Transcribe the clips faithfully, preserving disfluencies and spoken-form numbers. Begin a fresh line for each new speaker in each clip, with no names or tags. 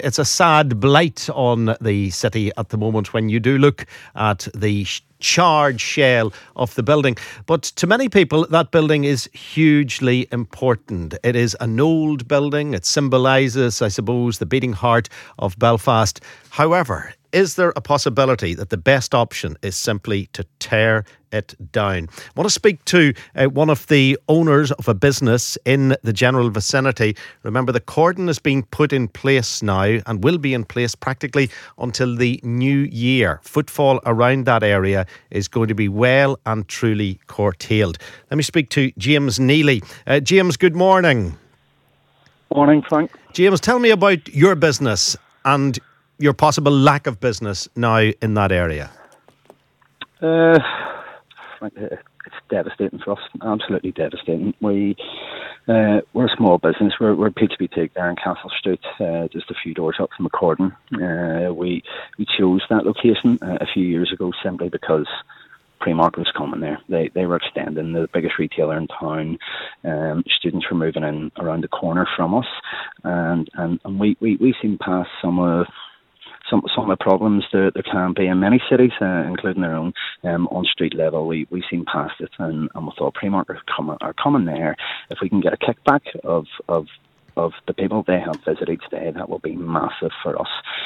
it's a sad blight on the city at the moment when you do look at the sh- charred shell of the building. But to many people, that building is hugely important. It is an old building. It symbolises, I suppose, the beating heart of Belfast. However, is there a possibility that the best option is simply to tear it down? I want to speak to uh, one of the owners of a business in the general vicinity. Remember, the cordon is being put in place now and will be in place practically until the new year. Footfall around that area is going to be well and truly curtailed. Let me speak to James Neely. Uh, James, good morning.
Morning, Frank.
James, tell me about your business and your possible lack of business now in that area.
Uh, it's devastating for us. Absolutely devastating. We uh, we're a small business. We're we're P H B Take there in Castle Street, uh, just a few doors up from the cordon. Uh, we we chose that location uh, a few years ago simply because Primark was coming there. They they were extending, the biggest retailer in town. Um, students were moving in around the corner from us, and and, and we, we we seen past some of. Some some of the problems that there can be in many cities, uh, including their own, um, on street level. We we seen past it, and, and we thought Primark are coming are coming there. If we can get a kickback of of of the people they have visited today, that will be massive for us.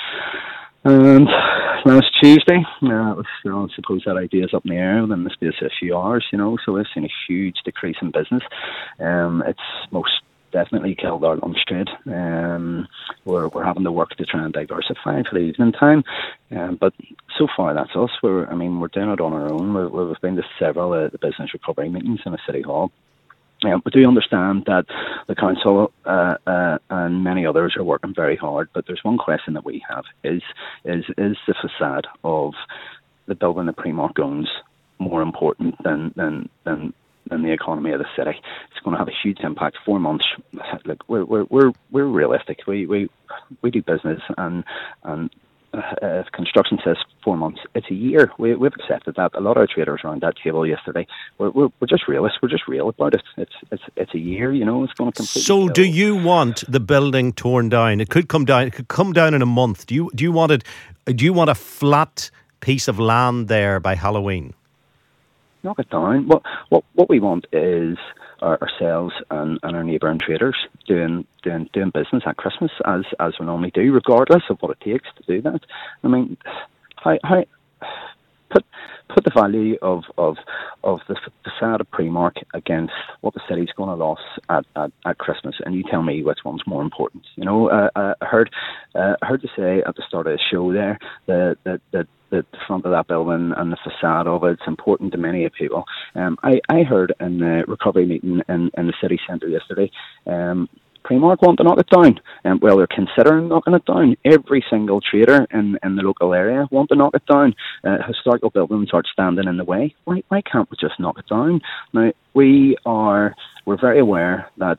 And last Tuesday, uh, it was, you know, I suppose that idea is up in the air within the space of a few hours. You know, so we've seen a huge decrease in business. Um, it's most definitely killed our lunch trade. Um, we're we're having to work to try and diversify for the evening time, um, but so far that's us. We're I mean we're doing it on our own. We're, we've been to several uh, the business recovery meetings in the city hall. Um, we do understand that the council uh, uh, and many others are working very hard, but there's one question that we have: is is is the facade of the building that Primark owns more important than than than and the economy of the city? It's going to have a huge impact. Four months. Look, we're we're we're we're realistic. We we we do business, and and uh, if construction says four months, it's a year. We we've accepted that. A lot of traders around that table yesterday. We're we're, we're just realists. We're just real about it. It's it's it's a year. You know, it's going to completely.
So,
kill.
do you want the building torn down? It could come down. It could come down in a month. Do you do you want it? Do you want a flat piece of land there by Halloween?
Knock it down. What what what we want is our, ourselves and, and our neighbouring traders doing doing doing business at Christmas as as we normally do, regardless of what it takes to do that. I mean, how how put put the value of of of the facade of Primark against what the city's going to lose at, at, at Christmas, and you tell me which one's more important. You know, uh, uh, I heard uh, I heard you say at the start of the show there that that that. The front of that building and the facade of it's important to many people. Um, I, I heard in the recovery meeting in, in the city centre yesterday, um, Primark want to knock it down. Um, well, they're considering knocking it down. Every single trader in, in the local area want to knock it down. Uh, historical buildings are standing in the way. Why, why can't we just knock it down? Now, we are, we're very aware that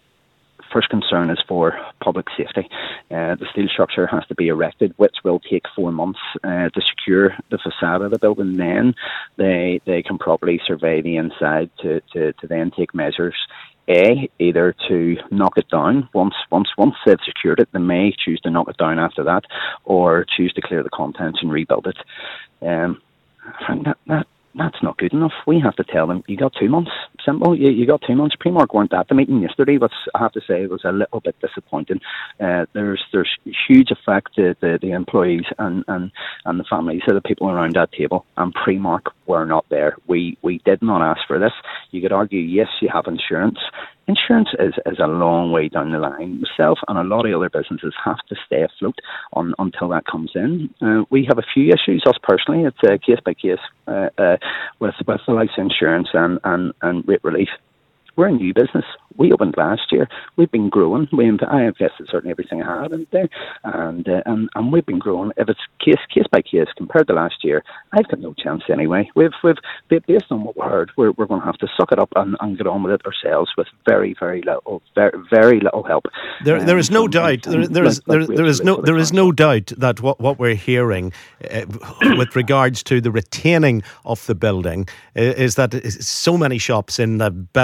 first concern is for public safety. Uh, the steel structure has to be erected, which will take four months uh, to secure the facade of the building. Then they they can properly survey the inside to, to, to then take measures. A, either to knock it down once once once they've secured it, they may choose to knock it down after that, or choose to clear the contents and rebuild it. Um, that that. That's not good enough. We have to tell them, you got two months. Simple. You, you got two months. Primark weren't at the meeting yesterday, but I have to say it was a little bit disappointing. Uh, there's there's huge effect to the, the employees and, and, and the families of the people around that table, and Primark were not there. We we did not ask for this. You could argue, yes, you have insurance. Insurance is, is a long way down the line. Myself and a lot of other businesses have to stay afloat on, until that comes in. Uh, we have a few issues, us personally. It's uh, case by case uh, uh, with, with the likes of insurance and, and, and rate relief. We're a new business. We opened last year. We've been growing. We inv- I invested certainly everything I had in there, and, uh, and and we've been growing. If it's case case by case compared to last year, I've got no chance anyway. We've we've based on what we heard, we're we're going to have to suck it up and, and get on with it ourselves with very very little very very little help.
There there is
um,
no
from,
doubt.
from,
There there
like,
is there,
like
there is no there is
council.
no doubt that what what we're hearing uh, with regards to the retaining of the building uh, is that so many shops in the Belfast City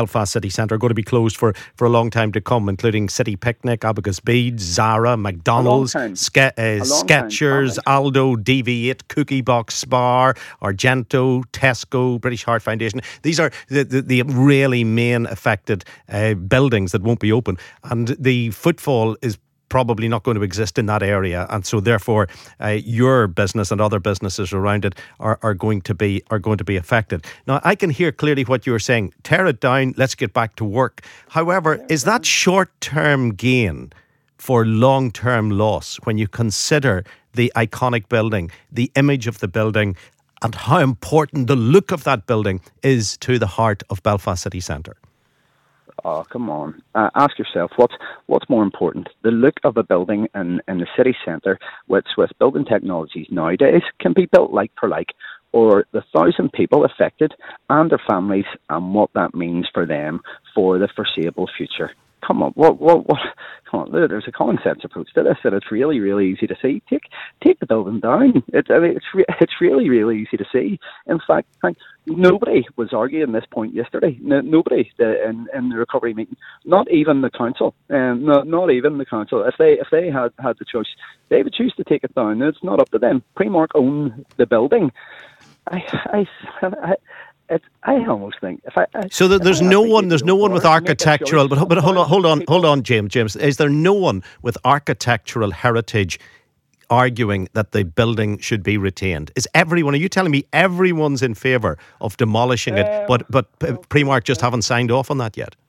city centre are going to be closed for, for a long time to come, including City Picnic, Abacus Beads, Zara, McDonald's, Ske- uh, Skechers, Aldo, D V eight, Cookie Box, Spar, Argento, Tesco, British Heart Foundation. These are the, the, the really main affected uh, buildings that won't be open. And the footfall is probably not going to exist in that area, and so therefore uh, your business and other businesses around it are, are going to be are going to be affected. Now, I can hear clearly what you're saying. Tear it down, let's get back to work. However, is that short-term gain for long-term loss when you consider the iconic building, the image of the building, and how important the look of that building is to the heart of Belfast city centre?
Oh, come on. Uh, ask yourself, what's what's more important? The look of a building in, in the city centre, which with building technologies nowadays can be built like for like, or the thousand people affected and their families and what that means for them for the foreseeable future. Come on, what, what, what? Come on, there's a common sense approach to this, and it's really, really easy to see. Take, take the building down. It, I mean, it's, re- it's really, really easy to see. In fact, like, nobody was arguing this point yesterday. No, nobody the, in, in the recovery meeting, not even the council, um, no, not even the council. If they, if they had had the choice, they would choose to take it down. It's not up to them. Primark own the building. I, I, I It's, I almost think if I, I
so that there's no one, there's no one with architectural. But but hold on, hold on, hold on, James. James, is there no one with architectural heritage arguing that the building should be retained? Is everyone? Are you telling me everyone's in favour of demolishing it, um, but but Primark just haven't signed off on that yet?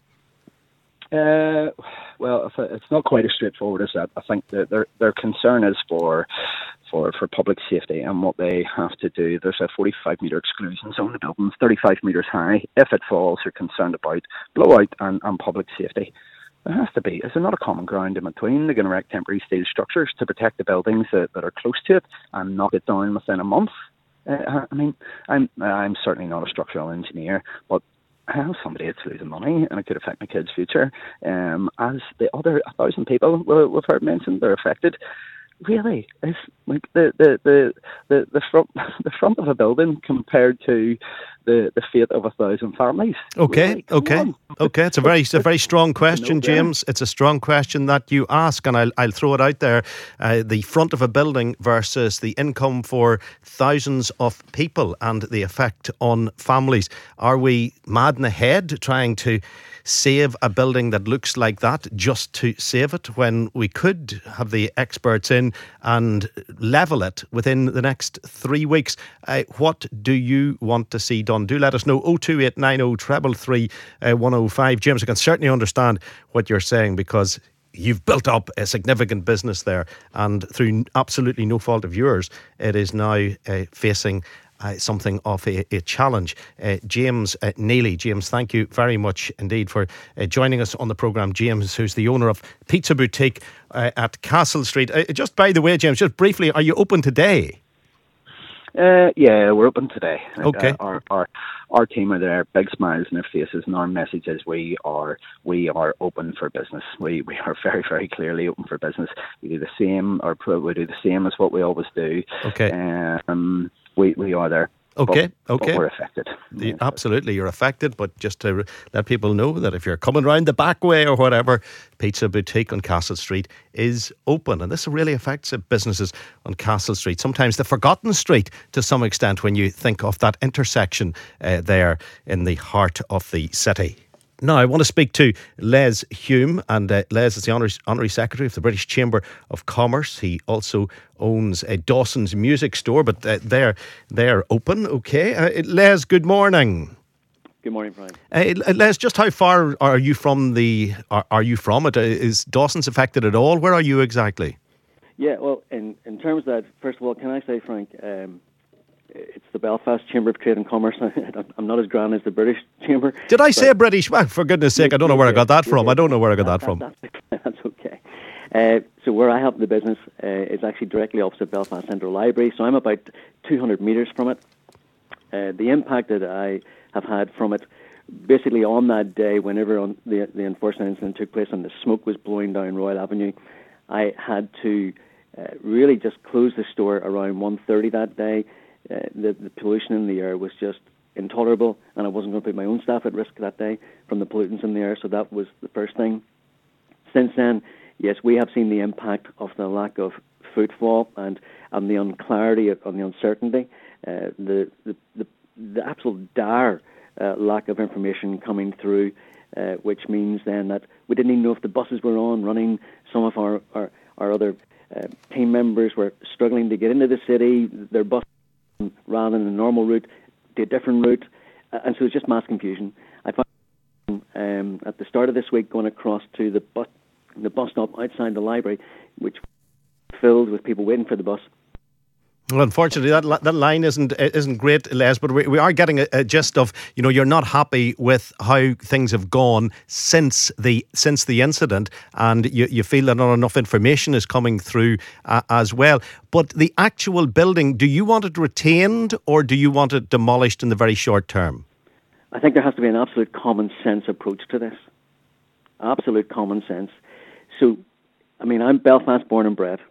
Uh, well, it's not quite as straightforward as that. I think that their their concern is for. For, for public safety and what they have to do. There's a forty-five metre exclusion zone. The building's thirty-five metres high. If it falls, they're concerned about blowout and, and public safety. There has to be. Is there not a common ground in between? They're going to erect temporary steel structures to protect the buildings that, that are close to it and knock it down within a month. Uh, I mean, I'm I'm certainly not a structural engineer, but I have somebody that's losing money and it could affect my kid's future. Um, as the other a thousand people we've heard mentioned, they're affected. Really, it's like the the, the, the, the front the front of a building compared to the, the fate of a thousand families.
Okay,
really,
okay,
on.
okay. It's a very it's a very strong question, James. It's a strong question that you ask, and I'll I'll throw it out there. Uh, the front of a building versus the income for thousands of people and the effect on families. Are we mad in the head trying to save a building that looks like that just to save it when we could have the experts in and level it within the next three weeks? Uh, what do you want to see done? Do let us know. oh two eight nine oh three three three one oh five. James, I can certainly understand what you're saying because you've built up a significant business there, and through absolutely no fault of yours, it is now uh, facing Uh, something of a, a challenge. Uh, James uh, Neely. James, thank you very much indeed for uh, joining us on the programme. James, who's the owner of Pizza Boutique uh, at Castle Street. Uh, just by the way, James, just briefly, are you open today?
Uh, yeah, we're open today.
Okay.
Uh, our, our our team are there, big smiles on their faces, and our message is we are we are open for business. We we are very very clearly open for business. We do the same, or we do the same as what we always do.
Okay.
Um, we we are there.
Okay,
but,
okay.
But we're affected.
The, absolutely, you're affected, but just to let people know that if you're coming round the back way or whatever, Pizza Boutique on Castle Street is open. And this really affects businesses on Castle Street. Sometimes the forgotten street to some extent when you think of that intersection uh, there in the heart of the city. Now, I want to speak to Les Hume, and uh, Les is the Honorary, Honorary Secretary of the British Chamber of Commerce. He also owns a Dawson's Music Store, but uh, they're, they're open, okay. Uh, Les, good morning.
Good morning, Brian.
Uh, Les, just how far are you from the? Are, are you from it? Is Dawson's affected at all? Where are you exactly?
Yeah, well, in, in terms of that, first of all, can I say, Frank, um, it's the Belfast Chamber of Trade and Commerce. I'm not as grand as the British Chamber.
Did I say British? Well, for goodness sake, I don't know where I got that from. I don't know where I got that, that from.
That's, that's okay. Uh, so where I help the business uh, is actually directly opposite Belfast Central Library. So I'm about two hundred metres from it. Uh, the impact that I have had from it, basically on that day, whenever on the, the unfortunate incident took place and the smoke was blowing down Royal Avenue, I had to uh, really just close the store around one thirty that day. Uh, the, the pollution in the air was just intolerable, and I wasn't going to put my own staff at risk that day from the pollutants in the air. So that was the first thing. Since then, yes, we have seen the impact of the lack of footfall and, and the unclarity, and the uncertainty, uh, the, the, the, the absolute dire uh, lack of information coming through, uh, which means then that we didn't even know if the buses were on, running. Some of our, our, our other uh, team members were struggling to get into the city, their bus rather than a normal route to a different route, uh, and so it's just mass confusion. I found um, at the start of this week going across to the bus, the bus stop outside the library, which filled with people waiting for the bus.
Well, unfortunately, that li- that line isn't isn't great, Les. But we, we are getting a, a gist of, you know, you're not happy with how things have gone since the since the incident, and you, you feel that not enough information is coming through uh, as well. But the actual building, do you want it retained or do you want it demolished in the very short term?
I think there has to be an absolute common sense approach to this. Absolute common sense. So, I mean, I'm Belfast born and bred.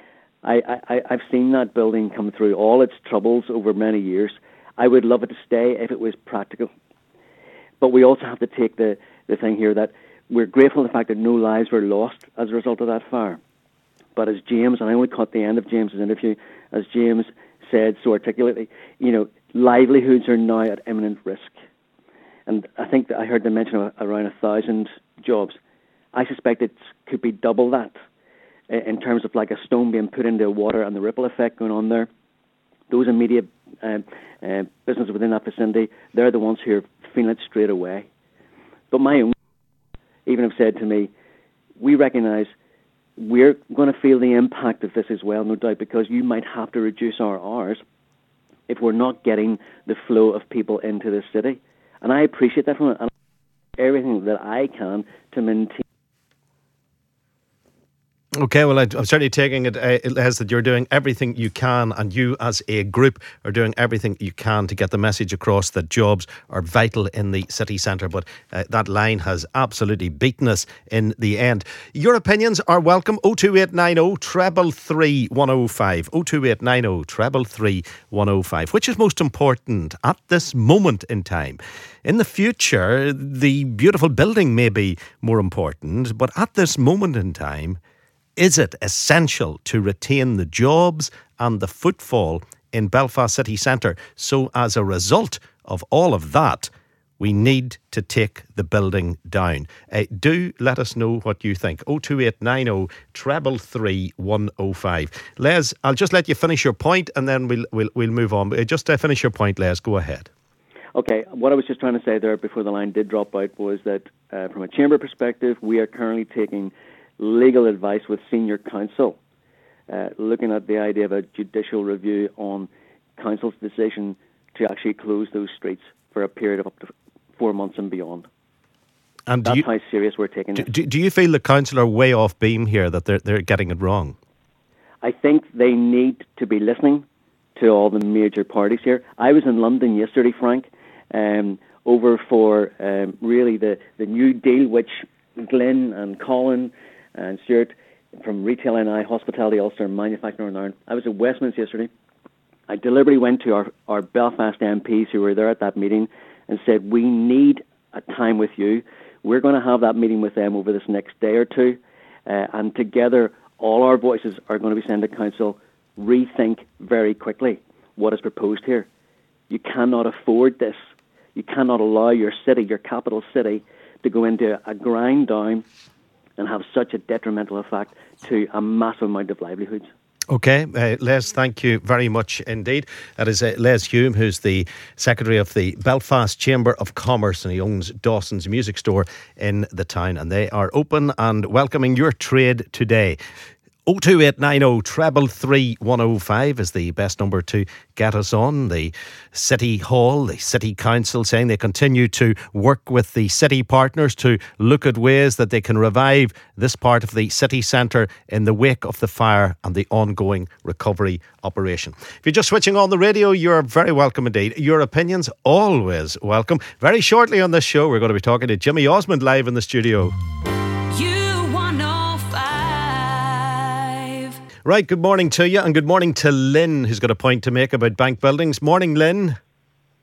I, I, I've seen that building come through all its troubles over many years. I would love it to stay if it was practical. But we also have to take the, the thing here that we're grateful for the fact that no lives were lost as a result of that fire. But as James, and I only caught the end of James's interview, as James said so articulately, you know, livelihoods are now at imminent risk. And I think that I heard them mention around a thousand jobs. I suspect it could be double that, in terms of like a stone being put into water and the ripple effect going on there. Those immediate uh, uh, businesses within that vicinity, they're the ones who are feeling it straight away. But my own even have said to me, we recognise we're going to feel the impact of this as well, no doubt, because you might have to reduce our hours if we're not getting the flow of people into the city. And I appreciate that from it, and everything that I can to maintain.
Okay, well, I, I'm certainly taking it, uh, Les, that you're doing everything you can, and you as a group are doing everything you can to get the message across that jobs are vital in the city centre. But uh, that line has absolutely beaten us in the end. Your opinions are welcome. oh two eight nine oh, three three, one oh five. oh two eight nine oh, three three, one oh five. Which is most important at this moment in time? In the future, the beautiful building may be more important, but at this moment in time, is it essential to retain the jobs and the footfall in Belfast city centre? So as a result of all of that, we need to take the building down. Uh, do let us know what you think. oh two eight nine oh, three three, one oh five. Les, I'll just let you finish your point and then we'll we'll, we'll move on. Uh, just uh, finish your point, Les. Go ahead.
Okay, what I was just trying to say there before the line did drop out was that uh, from a chamber perspective, we are currently taking legal advice with senior counsel, uh, looking at the idea of a judicial review on council's decision to actually close those streets for a period of up to four months and beyond. And That's you, how serious we're taking
do,
it.
Do, do you feel the council are way off beam here, that they're, they're getting it wrong?
I think they need to be listening to all the major parties here. I was in London yesterday, Frank, um, over for um, really the, the new deal, which Glenn and Colin and Stuart from Retail N I, Hospitality Ulster, and Manufacturing Northern Ireland. I was at Westminster yesterday. I deliberately went to our, our Belfast M Ps who were there at that meeting and said, we need a time with you. We're going to have that meeting with them over this next day or two, uh, and together all our voices are going to be sent to Council. Rethink very quickly what is proposed here. You cannot afford this. You cannot allow your city, your capital city, to go into a grind down and have such a detrimental effect to a massive amount of livelihoods.
Okay, uh, Les, thank you very much indeed. That is uh, Les Hume, who's the Secretary of the Belfast Chamber of Commerce, and he owns Dawson's Music Store in the town, and they are open and welcoming your trade today. oh two eight nine oh, three three, one oh five is the best number to get us on. The City Hall, the City Council saying they continue to work with the city partners to look at ways that they can revive this part of the city centre in the wake of the fire and the ongoing recovery operation. If you're just switching on the radio, you're very welcome indeed. Your opinions always welcome. Very shortly on this show, we're going to be talking to Jimmy Osmond live in the studio. Right, good morning to you, and good morning to Lynn, who's got a point to make about bank buildings. Morning, Lynn.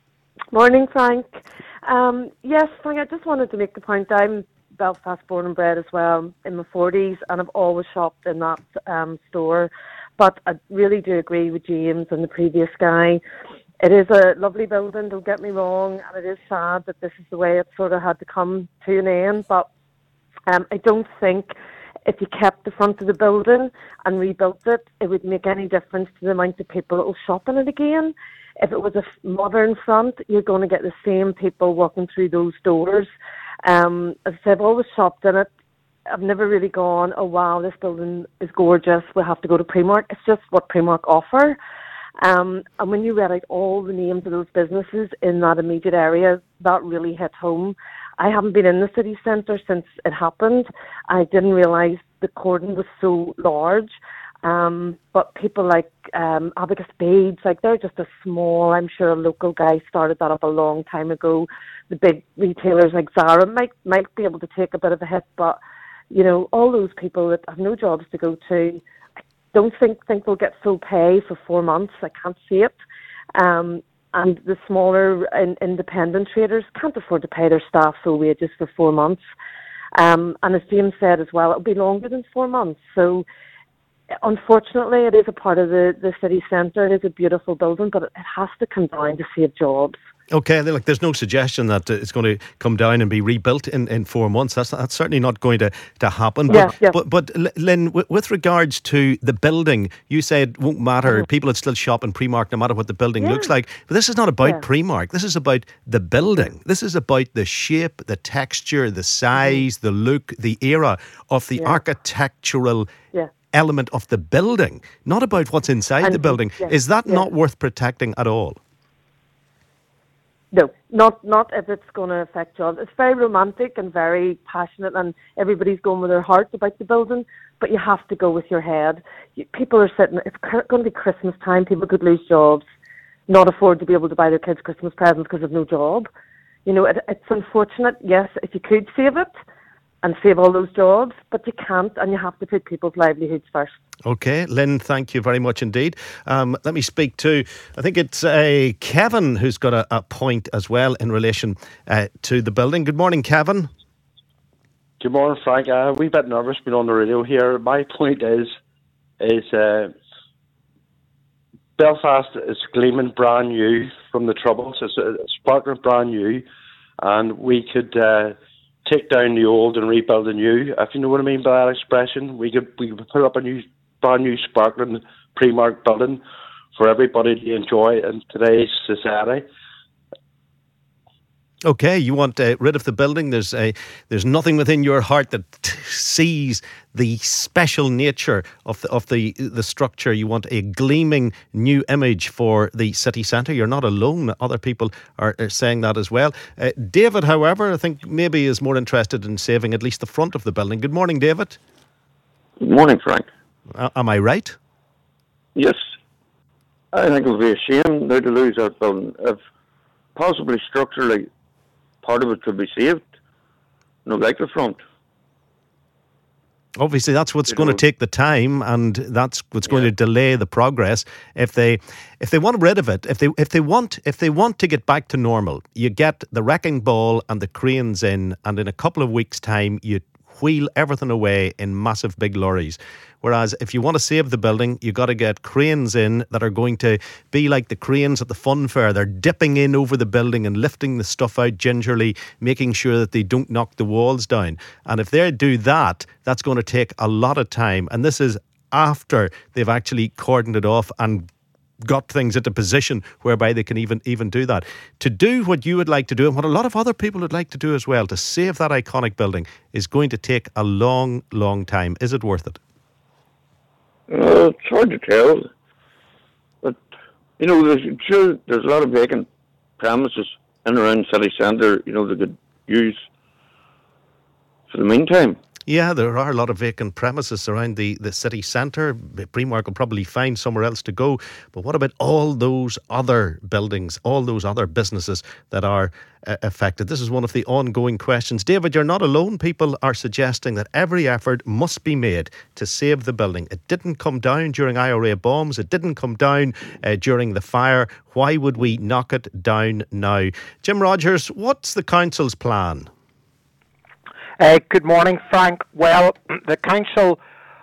Morning, Frank. Um, yes, Frank, I just wanted to make the point. I'm Belfast born and bred as well, in my forties, and I've always shopped in that um, store. But I really do agree with James and the previous guy. It is a lovely building, don't get me wrong, and it is sad that this is the way it sort of had to come to an end. But um, I don't think if you kept the front of the building and rebuilt it, it would make any difference to the amount of people that will shop in it again. If it was a modern front, you're going to get the same people walking through those doors. Um, as I said, I've always shopped in it. I've never really gone, oh wow, this building is gorgeous, we'll have to go to Primark. It's just what Primark offer. Um, and when you read out all the names of those businesses in that immediate area, that really hit home. I haven't been in the city centre since it happened. I didn't realise the cordon was so large. Um, but people like um, Abacus Spades, like they're just a small, I'm sure a local guy started that up a long time ago. The big retailers like Zara might might be able to take a bit of a hit, but you know, all those people that have no jobs to go to, I don't think think they'll get full pay for four months. I can't see it. Um, and the smaller in, independent traders can't afford to pay their staff full wages for four months. Um, and as James said as well, it'll be longer than four months. So unfortunately, it is a part of the, the city centre. It is a beautiful building, but it has to come down to save jobs.
Okay, like there's no suggestion that it's going to come down and be rebuilt in, in four months. That's that's certainly not going to, to happen. But,
Yeah, yeah.
but but Lynn, with, with regards to the building, you said it won't matter.
Mm-hmm.
People would still shop in Primark no matter what the building
Yeah.
looks like. But this is not about
Yeah.
Primark. This is about the building. This is about the shape, the texture, the size, the look, the era of the
Yeah.
architectural
Yeah.
element of the building, not about what's inside
And-
the building.
yeah,
Is that
yeah.
not worth protecting at all?
No, not not if it's going to affect jobs. It's very romantic and very passionate, and everybody's going with their heart about the building. But you have to go with your head. You, people are sitting. It's going to be Christmas time. People could lose jobs, not afford to be able to buy their kids Christmas presents because of no job. You know, it, it's unfortunate. Yes, if you could save it and save all those jobs, but you can't, and you have to put people's livelihoods first.
Okay, Lynn, thank you very much indeed. Um, let me speak to, I think it's uh, Kevin who's got a, a point as well in relation uh, to the building. Good morning, Kevin.
Good morning, Frank. I'm a wee bit nervous being on the radio here. My point is, is uh, Belfast is gleaming brand new from the Troubles. It's, it's sparkling brand new, and we could uh, take down the old and rebuild the new. If you know what I mean by that expression, we could we could put up a new, brand new sparkling Primark building for everybody to enjoy in today's society.
Okay, you want uh, rid of the building. There's a, there's nothing within your heart that t- sees the special nature of the of the the structure. You want a gleaming new image for the city centre. You're not alone. Other people are, are saying that as well. Uh, David, however, I think maybe is more interested in saving at least the front of the building. Good morning, David.
Good morning, Frank.
Uh, am I right?
Yes. I think it would be a shame now to lose that building. If possibly structurally part of it could be saved, no like the front.
Obviously, that's what's
You
going
know,
to take the time, and that's what's going
Yeah.
to delay the progress. If they, if they want rid of it, if they, if they want, if they want to get back to normal, you get the wrecking ball and the cranes in, and in a couple of weeks' time, you wheel everything away in massive big lorries. Whereas if you want to save the building, you got to get cranes in that are going to be like the cranes at the fun fair. They're dipping in over the building and lifting the stuff out gingerly, making sure that they don't knock the walls down. And if they do that, that's going to take a lot of time. And this is after they've actually cordoned it off and got things into position whereby they can even even do that. To do what you would like to do, and what a lot of other people would like to do as well, to save that iconic building, is going to take a long, long time. Is it worth it?
Uh, it's hard to tell. But, you know, there's, sure, there's a lot of vacant premises in and around city centre, you know, they could use for the meantime.
Yeah, there are a lot of vacant premises around the, the city centre. Primark will probably find somewhere else to go. But what about all those other buildings, all those other businesses that are uh, affected? This is one of the ongoing questions. David, you're not alone. People are suggesting that every effort must be made to save the building. It didn't come down during I R A bombs. It didn't come down uh, during the fire. Why would we knock it down now? Jim Rogers, what's the council's plan?
Uh, good morning, Frank. Well, the council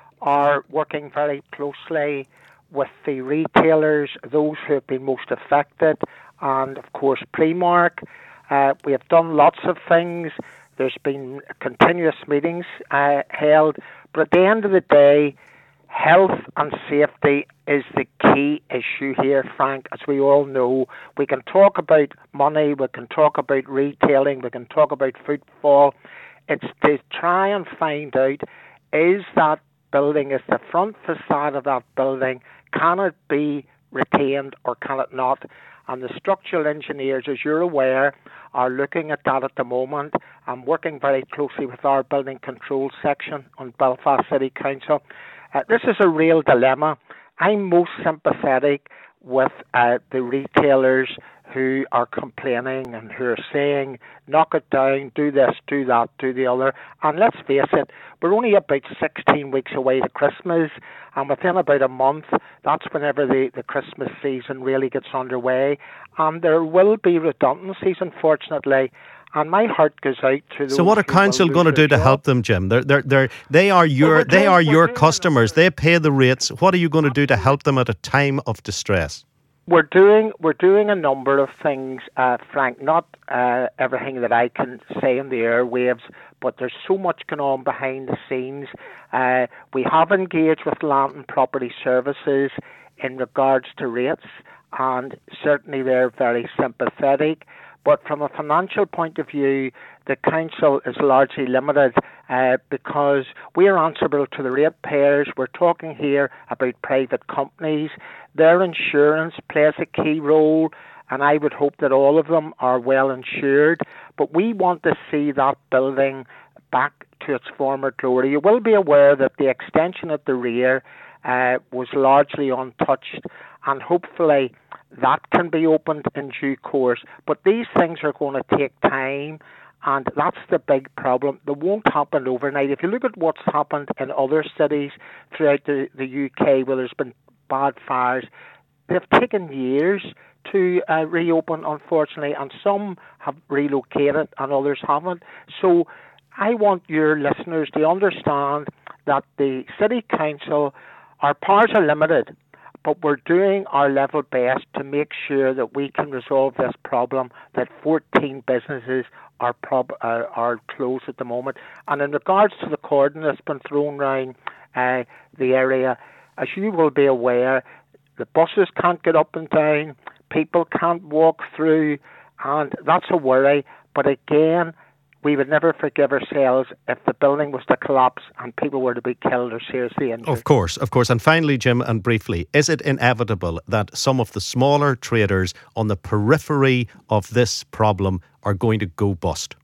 are working very closely with the retailers, those who have been most affected, and of course Primark. Uh, we have done lots of things. There's been continuous meetings uh, held, but at the end of the day, health and safety is the key issue here, Frank. As we all know, we can talk about money, we can talk about retailing, we can talk about footfall. It's to try and find out, is that building, is the front facade of that building, can it be retained or can it not? And the structural engineers, as you're aware, are looking at that at the moment and working very closely with our building control section on Belfast City Council. Uh, this is a real dilemma. I'm most sympathetic with uh, the retailers who are complaining and who are saying, knock it down, do this, do that, do the other. And let's face it, we're only about sixteen weeks away to Christmas, and within about a month, that's whenever the, the Christmas season really gets underway. And there will be redundancies, unfortunately. And my heart goes out to those.
So what are council going to do to help them, Jim? They're, they're, they're, they are your, well, they are your customers. They pay the rates. What are you going to do to help them at a time of distress?
We're doing we're doing a number of things, uh, Frank. Not uh, everything that I can say in the airwaves, but there's so much going on behind the scenes. Uh, we have engaged with Land and Property Services in regards to rates, and certainly they're very sympathetic. But from a financial point of view, the council is largely limited uh, because we are answerable to the ratepayers. We're talking here about private companies. Their insurance plays a key role, and I would hope that all of them are well insured. But we want to see that building back to its former glory. You will be aware that the extension at the rear uh, was largely untouched, and hopefully that can be opened in due course. But these things are going to take time, and that's the big problem. They won't happen overnight. If you look at what's happened in other cities throughout the, the U K where there's been bad fires, they've taken years to uh, reopen, unfortunately, and some have relocated and others haven't. So I want your listeners to understand that the City Council, our powers are limited, but we're doing our level best to make sure that we can resolve this problem, that fourteen businesses are prob- are, are closed at the moment. And in regards to the cordon that's been thrown around uh, the area, as you will be aware, the buses can't get up and down, people can't walk through, and that's a worry. But again, we would never forgive ourselves if the building was to collapse and people were to be killed or seriously injured.
Of course, of course. And finally, Jim, and briefly, is it inevitable that some of the smaller traders on the periphery of this problem are going to go bust?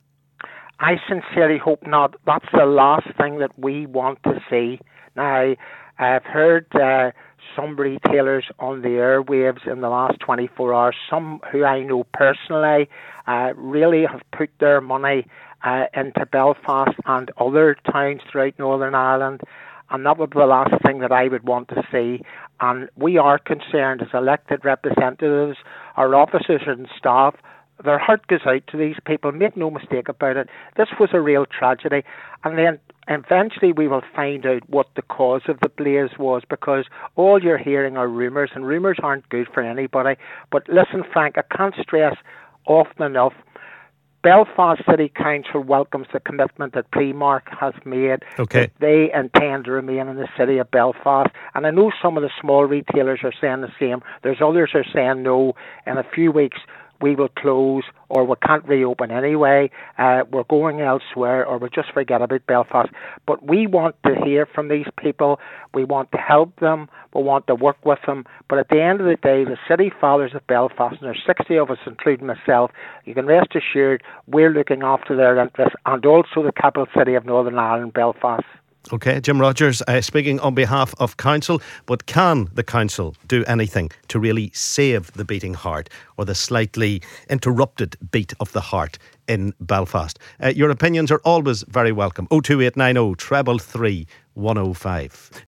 I sincerely hope not. That's the last thing that we want to see. Now, I've heard uh, some retailers on the airwaves in the last twenty-four hours, some who I know personally, uh, really have put their money uh, into Belfast and other towns throughout Northern Ireland, and that would be the last thing that I would want to see. And we are concerned as elected representatives, our officers and staff. Their heart goes out to these people, make no mistake about it. This was a real tragedy. And then eventually we will find out what the cause of the blaze was, because all you're hearing are rumours, and rumours aren't good for anybody. But listen, Frank, I can't stress often enough, Belfast City Council welcomes the commitment that Primark has made,
okay,
that they intend to remain in the city of Belfast. And I know some of the small retailers are saying the same. There's others who are saying no. In a few weeks, we will close or we can't reopen anyway, uh, we're going elsewhere, or we'll just forget about Belfast. But we want to hear from these people. We want to help them. We want to work with them. But at the end of the day, the city fathers of Belfast, and there's sixty of us, including myself, you can rest assured we're looking after their interests, and also the capital city of Northern Ireland, Belfast.
OK, Jim Rogers, uh, speaking on behalf of council, but can the council do anything to really save the beating heart, or the slightly interrupted beat of the heart in Belfast? Uh, your opinions are always very welcome. oh two eight nine oh, three three three, one oh five.